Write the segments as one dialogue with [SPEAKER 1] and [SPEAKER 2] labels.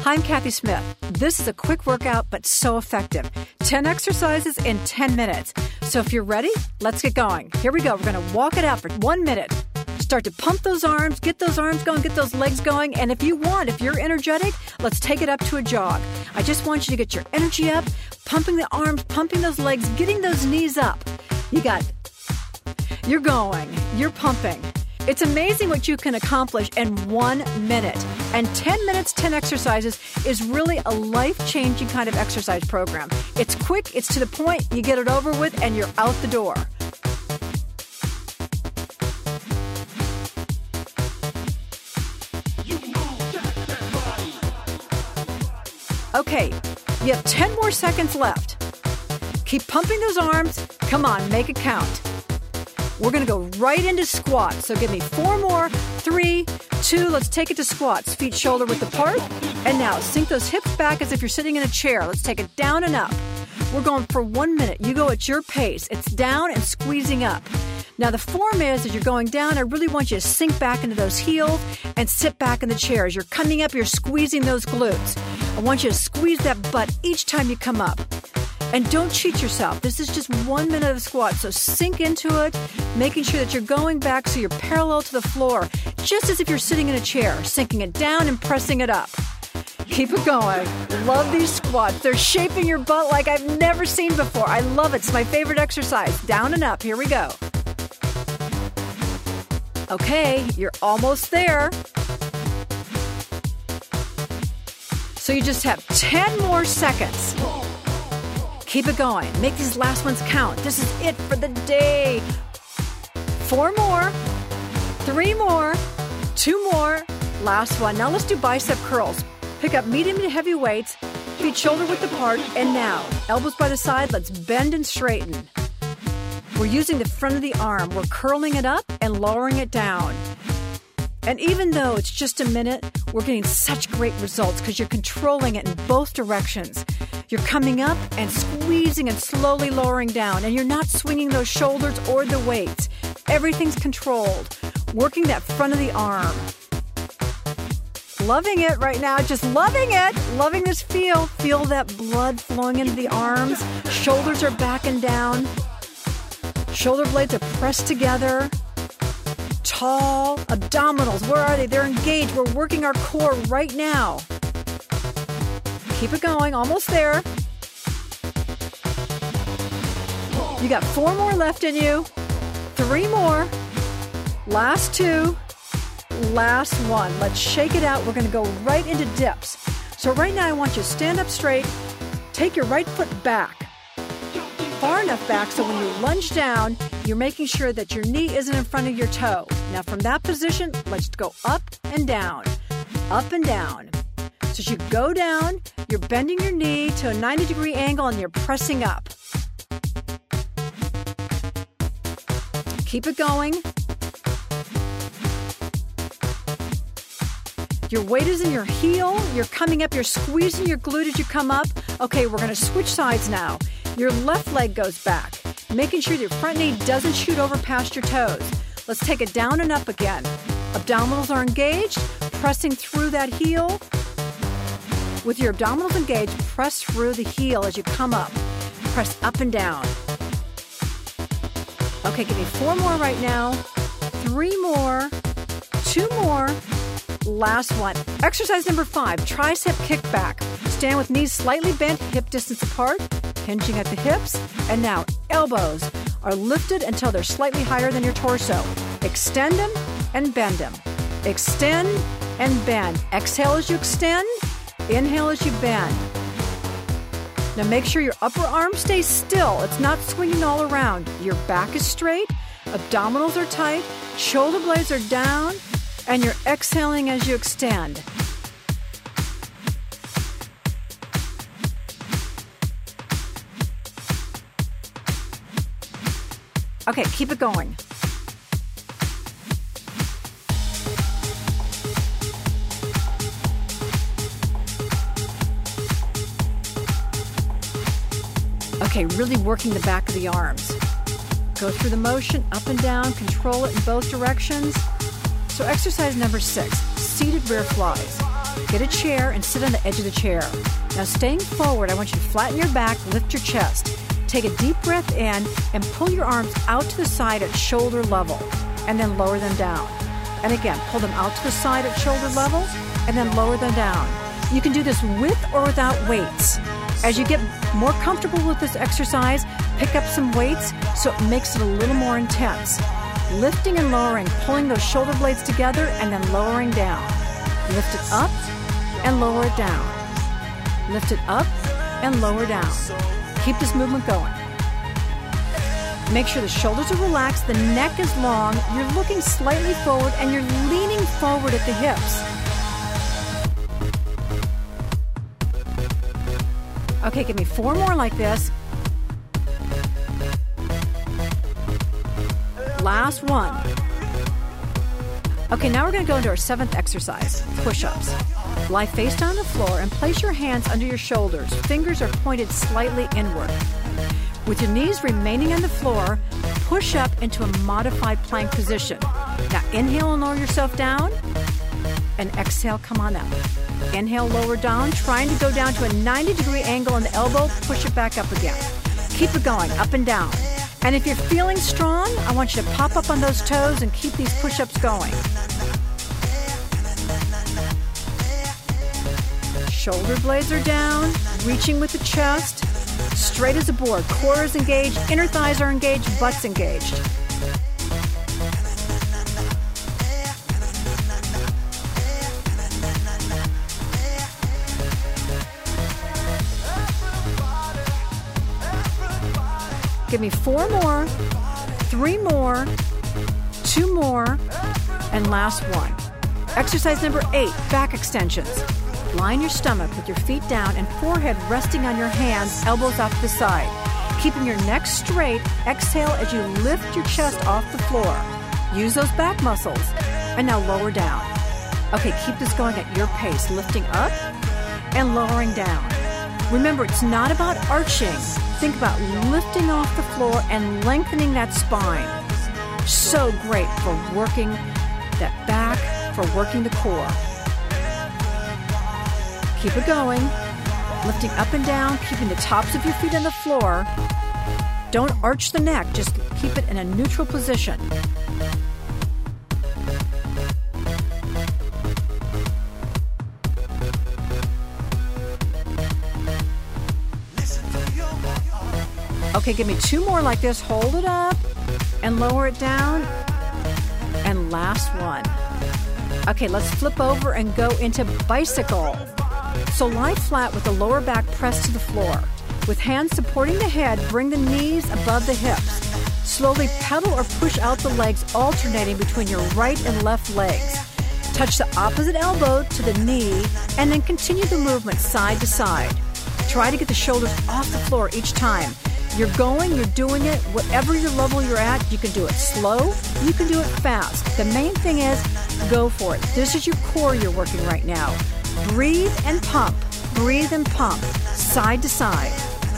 [SPEAKER 1] Hi, I'm Kathy Smith. This is a quick workout, but so effective. 10 exercises in 10 minutes. So if you're ready, let's get going. Here we go. We're going to walk it out for 1 minute. Start to pump those arms, get those arms going, get those legs going. And if you're energetic, let's take it up to a jog. I just want you to get your energy up, pumping the arms, pumping those legs, getting those knees up. You're going, you're pumping. It's amazing what you can accomplish in 1 minute. And 10 minutes, 10 exercises is really a life-changing kind of exercise program. It's quick, it's to the point, you get it over with, and you're out the door. Okay, you have 10 more seconds left. Keep pumping those arms. Come on, make it count. We're going to go right into squats. So give me 4 more, 3, 2, let's take it to squats. Feet shoulder width apart. And now sink those hips back as if you're sitting in a chair. Let's take it down and up. We're going for 1 minute. You go at your pace. It's down and squeezing up. Now the form is, as you're going down, I really want you to sink back into those heels and sit back in the chair. As you're coming up, you're squeezing those glutes. I want you to squeeze that butt each time you come up. And don't cheat yourself. This is just 1 minute of squat. So sink into it, making sure that you're going back so you're parallel to the floor, just as if you're sitting in a chair, sinking it down and pressing it up. Keep it going. Love these squats. They're shaping your butt like I've never seen before. I love it. It's my favorite exercise. Down and up. Here we go. Okay, you're almost there. So you just have 10 more seconds. Keep it going. Make these last ones count. This is it for the day. 4 more, 3 more, 2 more, last one. Now let's do bicep curls. Pick up medium to heavy weights, feet shoulder width apart, and now, elbows by the side, let's bend and straighten. We're using the front of the arm. We're curling it up and lowering it down. And even though it's just a minute, we're getting such great results because you're controlling it in both directions. You're coming up and squeezing and slowly lowering down, and you're not swinging those shoulders or the weights. Everything's controlled. Working that front of the arm. Loving it right now, just loving it. Loving this feel. Feel that blood flowing into the arms. Shoulders are back and down. Shoulder blades are pressed together. Tall. Abdominals, where are they? They're engaged. We're working our core right now. Keep it going. Almost there. You got 4 more left in you. 3 more. Last 2. Last 1. Let's shake it out. We're going to go right into dips. So right now I want you to stand up straight. Take your right foot back. Far enough back so when you lunge down, you're making sure that your knee isn't in front of your toe. Now from that position, let's go up and down. Up and down. So as you go down, you're bending your knee to a 90-degree angle and you're pressing up. Keep it going. Your weight is in your heel. You're coming up. You're squeezing your glute as you come up. Okay, we're going to switch sides now. Your left leg goes back, making sure your front knee doesn't shoot over past your toes. Let's take it down and up again. Abdominals are engaged, pressing through that heel. With your abdominals engaged, press through the heel as you come up. Press up and down. Okay, give me 4 more right now. 3 more. 2 more. Last one. Exercise number 5, tricep kickback. Stand with knees slightly bent, hip distance apart, hinging at the hips. And now elbows are lifted until they're slightly higher than your torso. Extend them and bend them. Extend and bend. Exhale as you extend. Inhale as you bend. Now make sure your upper arm stays still. It's not swinging all around. Your back is straight. Abdominals are tight. Shoulder blades are down. And you're exhaling as you extend. Okay, keep it going. Okay, really working the back of the arms. Go through the motion, up and down, control it in both directions. So exercise number 6, seated rear flies. Get a chair and sit on the edge of the chair. Now staying forward, I want you to flatten your back, lift your chest. Take a deep breath in and pull your arms out to the side at shoulder level and then lower them down. And again, pull them out to the side at shoulder level and then lower them down. You can do this with or without weights. As you get more comfortable with this exercise, pick up some weights so it makes it a little more intense. Lifting and lowering, pulling those shoulder blades together and then lowering down. Lift it up and lower it down. Lift it up and lower down. Keep this movement going. Make sure the shoulders are relaxed, the neck is long, you're looking slightly forward, and you're leaning forward at the hips. Okay, give me 4 more like this. Last one. Okay, now we're going to go into our 7th exercise, push-ups. Lie face down on the floor and place your hands under your shoulders. Fingers are pointed slightly inward. With your knees remaining on the floor, push up into a modified plank position. Now inhale and lower yourself down, and exhale, come on up. Inhale, lower down, trying to go down to a 90-degree angle on the elbow, push it back up again. Keep it going, up and down. And if you're feeling strong, I want you to pop up on those toes and keep these push-ups going. Shoulder blades are down, reaching with the chest. Straight as a board. Core is engaged, inner thighs are engaged, butt's engaged. Give me 4 more, 3 more, 2 more, and last one. Exercise number 8, back extensions. Lie on your stomach with your feet down and forehead resting on your hands, elbows off to the side. Keeping your neck straight, exhale as you lift your chest off the floor. Use those back muscles. And now lower down. Okay, keep this going at your pace, lifting up and lowering down. Remember, it's not about arching. Think about lifting off the floor and lengthening that spine. So great for working that back, for working the core. Keep it going, lifting up and down, keeping the tops of your feet on the floor. Don't arch the neck, just keep it in a neutral position. Okay, give me 2 more like this. Hold it up and lower it down. And last one. Okay, let's flip over and go into bicycle. So lie flat with the lower back pressed to the floor. With hands supporting the head, bring the knees above the hips. Slowly pedal or push out the legs, alternating between your right and left legs. Touch the opposite elbow to the knee, and then continue the movement side to side. Try to get the shoulders off the floor each time. You're doing it, whatever your level you're at, you can do it slow, you can do it fast. The main thing is, go for it. This is your core you're working right now. Breathe and pump, side to side.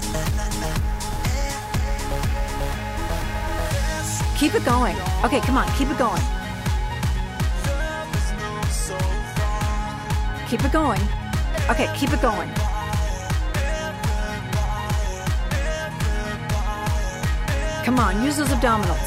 [SPEAKER 1] Keep it going. Okay, come on, keep it going. Keep it going. Okay, keep it going. Come on, use those abdominals.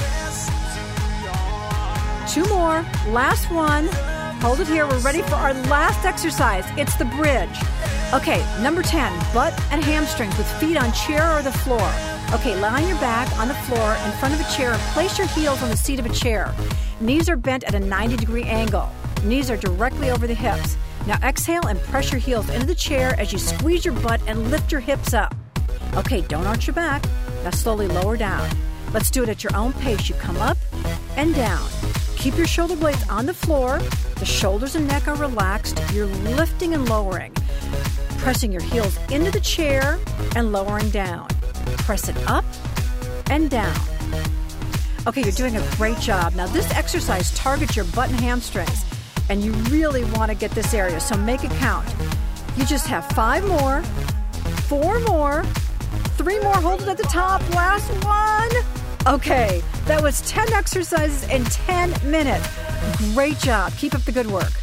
[SPEAKER 1] 2 more. Last one. Hold it here. We're ready for our last exercise. It's the bridge. Okay, number 10, butt and hamstrings with feet on chair or the floor. Okay, lie on your back on the floor in front of a chair and place your heels on the seat of a chair. Knees are bent at a 90-degree angle. Knees are directly over the hips. Now exhale and press your heels into the chair as you squeeze your butt and lift your hips up. Okay, don't arch your back. Now slowly lower down. Let's do it at your own pace. You come up and down. Keep your shoulder blades on the floor. The shoulders and neck are relaxed. You're lifting and lowering. Pressing your heels into the chair and lowering down. Press it up and down. Okay, you're doing a great job. Now this exercise targets your butt and hamstrings, and you really want to get this area, so make it count. You just have 5 more, 4 more, 3 more, hold it at the top, last one. Okay, that was 10 exercises in 10 minutes. Great job. Keep up the good work.